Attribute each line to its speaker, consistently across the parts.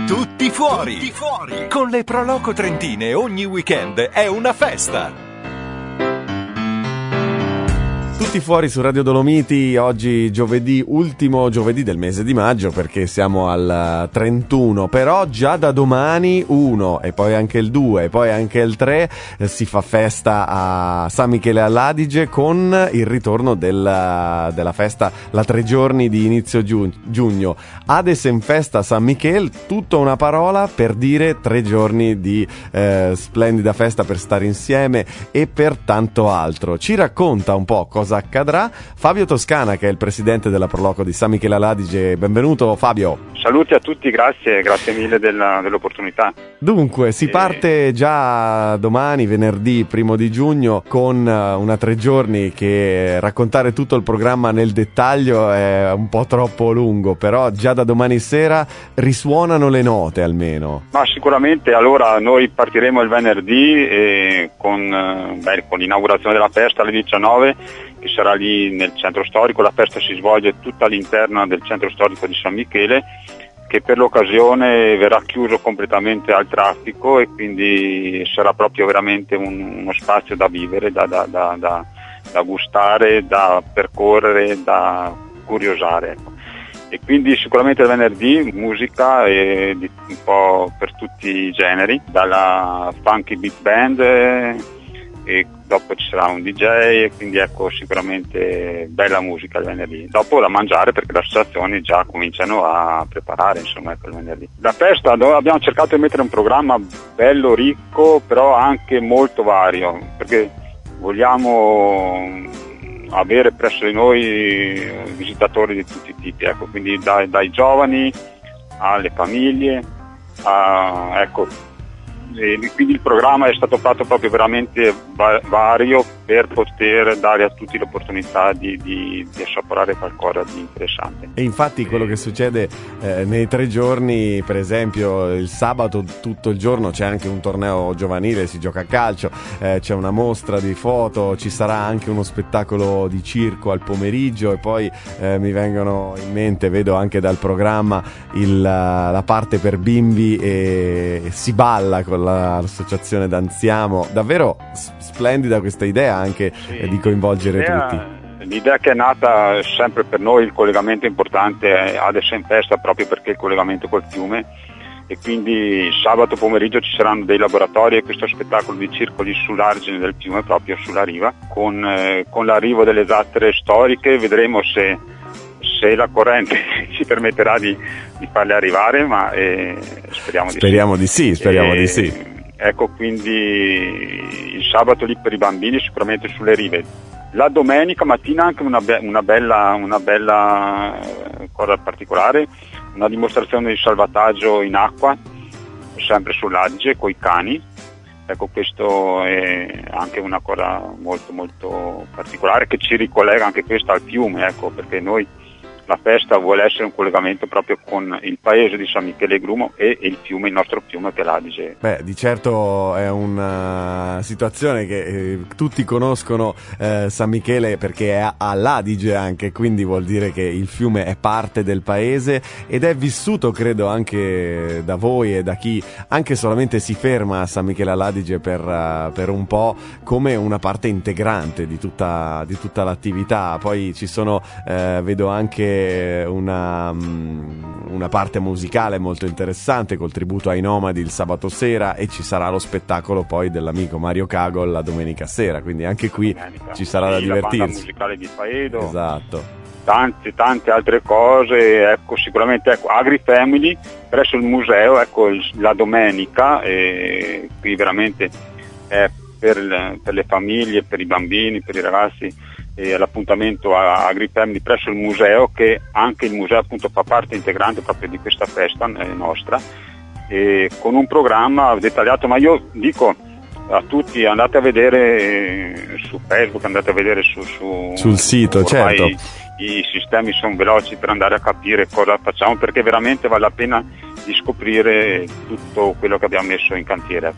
Speaker 1: Tutti fuori. Tutti fuori. Con le Pro Loco Trentine ogni weekend è una festa.
Speaker 2: Tutti fuori su Radio Dolomiti, oggi giovedì, ultimo giovedì del mese di maggio, perché siamo al 31, però già da domani 1 e poi anche il 2 e poi anche il 3 si fa festa a San Michele all'Adige con il ritorno della festa, la 3 giorni di inizio giugno. Adesen Festa San Michele, tutta una parola per dire 3 giorni di splendida festa per stare insieme e per tanto altro. Ci racconta un po' cosa accadrà Fabio Toscana, che è il presidente della Proloco di San Michele all'Adige. Benvenuto Fabio.
Speaker 3: Saluti a tutti, grazie mille dell'opportunità.
Speaker 2: Dunque si parte già domani, venerdì 1 di giugno, con una 3 giorni che raccontare tutto il programma nel dettaglio è un po' troppo lungo, però già da domani sera risuonano le note almeno.
Speaker 3: Ma sicuramente, allora noi partiremo il venerdì con l'inaugurazione della festa alle 19, che sarà lì nel centro storico. La festa si svolge tutta all'interno del centro storico di San Michele, che per l'occasione verrà chiuso completamente al traffico e quindi sarà proprio veramente uno spazio da vivere, da gustare, da percorrere, da curiosare. E quindi sicuramente il venerdì musica un po' per tutti i generi, dalla funky beat band e dopo ci sarà un DJ, e quindi ecco, sicuramente bella musica il venerdì. Dopo da mangiare, perché le associazioni già cominciano a preparare, insomma, ecco, il venerdì. La festa, noi abbiamo cercato di mettere un programma bello ricco, però anche molto vario, perché vogliamo avere presso di noi visitatori di tutti i tipi, ecco, quindi dai giovani alle famiglie, ecco. E quindi il programma è stato fatto proprio veramente vario per poter dare a tutti l'opportunità di assaporare qualcosa di interessante.
Speaker 2: E infatti quello che succede nei 3 giorni, per esempio il sabato tutto il giorno c'è anche un torneo giovanile, si gioca a calcio, c'è una mostra di foto, ci sarà anche uno spettacolo di circo al pomeriggio, e poi mi vengono in mente, vedo anche dal programma la parte per bimbi, e si balla con l'associazione Danziamo. Davvero splendida questa idea anche, sì, di coinvolgere tutti.
Speaker 3: L'idea che è nata sempre per noi, il collegamento importante è Adesen Festa, proprio perché il collegamento col fiume, e quindi sabato pomeriggio ci saranno dei laboratori e questo spettacolo di circo lì sull'argine del fiume, proprio sulla riva, con l'arrivo delle zattere storiche. Vedremo se la corrente ci permetterà di farle arrivare, ma speriamo di sì.
Speaker 2: Speriamo di sì.
Speaker 3: Ecco, quindi il sabato lì per i bambini sicuramente sulle rive. La domenica mattina anche una bella cosa particolare, una dimostrazione di salvataggio in acqua, sempre sull'Adige, coi cani. Ecco, questo è anche una cosa molto molto particolare, che ci ricollega anche questa al fiume, ecco, perché noi la festa vuole essere un collegamento proprio con il paese di San Michele Grumo e il fiume, il nostro fiume che è l'Adige.
Speaker 2: Beh, di certo è una situazione che tutti conoscono San Michele, perché è all'Adige anche, quindi vuol dire che il fiume è parte del paese ed è vissuto, credo, anche da voi e da chi anche solamente si ferma a San Michele all'Adige per un po', come una parte integrante di tutta l'attività. Poi ci sono, vedo anche una parte musicale molto interessante col tributo ai Nomadi il sabato sera, e ci sarà lo spettacolo poi dell'amico Mario Cagol la domenica sera, quindi anche qui ci sarà da divertirsi.
Speaker 3: La banda musicale di Faedo,
Speaker 2: esatto,
Speaker 3: tante altre cose, ecco, sicuramente, ecco, Agri Family presso il museo, ecco, la domenica, qui veramente è per le famiglie, per i bambini, per i ragazzi, l'appuntamento a Agri Family presso il museo, che anche il museo appunto fa parte integrante proprio di questa festa nostra, con un programma dettagliato. Ma io dico a tutti, andate a vedere su Facebook, andate a vedere
Speaker 2: sul sito, certo.
Speaker 3: I sistemi sono veloci per andare a capire cosa facciamo, perché veramente vale la pena di scoprire tutto quello che abbiamo messo in cantiere, ecco.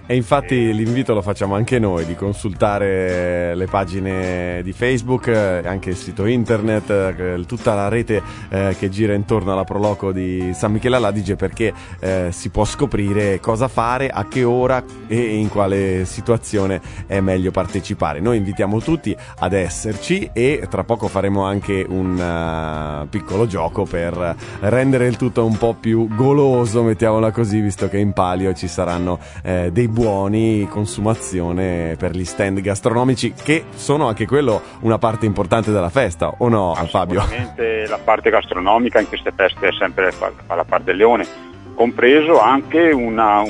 Speaker 2: E infatti l'invito lo facciamo anche noi di consultare le pagine di Facebook, anche il sito internet, tutta la rete che gira intorno alla Proloco di San Michele all'Adige, perché si può scoprire cosa fare, a che ora e in quale situazione è meglio partecipare. Noi invitiamo tutti ad esserci e tra poco faremo anche un piccolo gioco per rendere il tutto un po' più goloso, mettiamola così, visto che in palio ci saranno dei buoni consumazione per gli stand gastronomici, che sono anche quello una parte importante della festa, o no, Fabio?
Speaker 3: Sicuramente la parte gastronomica in queste feste è sempre la parte del leone, compreso anche una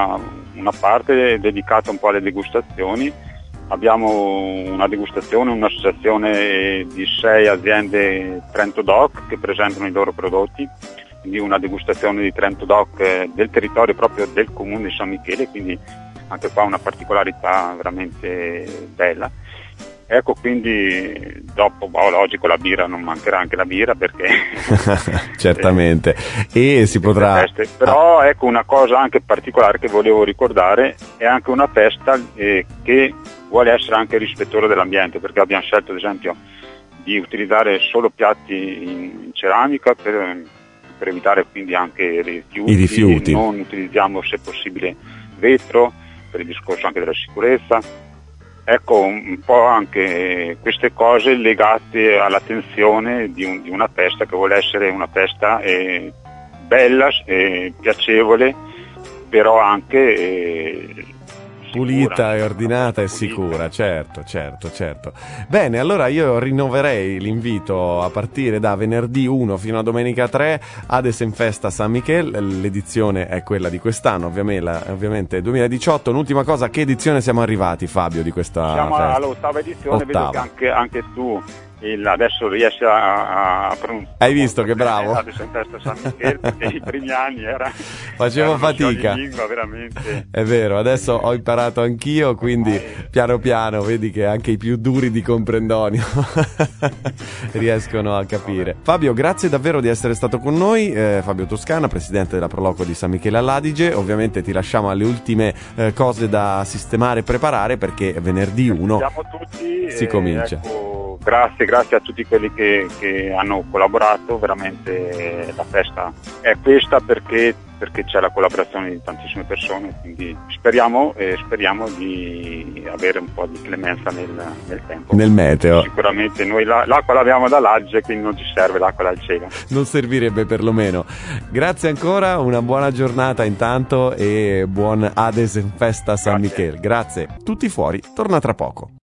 Speaker 3: parte dedicata un po' alle degustazioni. Abbiamo una degustazione, un'associazione di 6 aziende Trento Doc che presentano i loro prodotti, quindi una degustazione di Trento Doc del territorio proprio del comune di San Michele, quindi anche qua una particolarità veramente bella. Ecco, quindi dopo, logico, la birra, non mancherà anche la birra, perché
Speaker 2: certamente, e si potrà
Speaker 3: feste. Però ecco, una cosa anche particolare che volevo ricordare, è anche una festa che vuole essere anche rispettosa dell'ambiente, perché abbiamo scelto ad esempio di utilizzare solo piatti in ceramica per evitare quindi anche i rifiuti. Non utilizziamo, se possibile, vetro, per il discorso anche della sicurezza. Ecco, un po' anche queste cose legate all'attenzione di una festa che vuole essere una festa bella, piacevole, però anche
Speaker 2: pulita e ordinata e sicura, certo. Bene, allora io rinnoverei l'invito a partire da venerdì 1 fino a domenica 3 ad Esenfesta San Michele. L'edizione è quella di quest'anno, ovviamente 2018. Un'ultima cosa, che edizione siamo arrivati, Fabio, di questa
Speaker 3: Siamo
Speaker 2: festa?
Speaker 3: all'8ª edizione. Vedo che anche tu adesso riesci a pronunciare.
Speaker 2: Hai visto che bravo?
Speaker 3: Adesso in testa San Michele, perché i primi anni
Speaker 2: facevo fatica.
Speaker 3: Lingua, veramente.
Speaker 2: È vero, adesso ho imparato anch'io, quindi piano piano vedi che anche i più duri di comprendonio riescono a capire. Fabio, grazie davvero di essere stato con noi. Fabio Toscana, presidente della Proloco di San Michele all'Adige. Ovviamente ti lasciamo alle ultime cose da sistemare e preparare, perché venerdì 1
Speaker 3: tutti,
Speaker 2: si comincia.
Speaker 3: Ecco, grazie a tutti quelli che hanno collaborato. Veramente la festa è questa perché c'è la collaborazione di tantissime persone, quindi speriamo di avere un po' di clemenza nel tempo,
Speaker 2: nel meteo.
Speaker 3: Sicuramente noi l'acqua l'abbiamo dall'Adige, quindi non ci serve l'acqua dal cielo,
Speaker 2: non servirebbe perlomeno. Grazie ancora, una buona giornata intanto e buon Ades in Festa San Michele. Grazie. Tutti fuori, torna tra poco.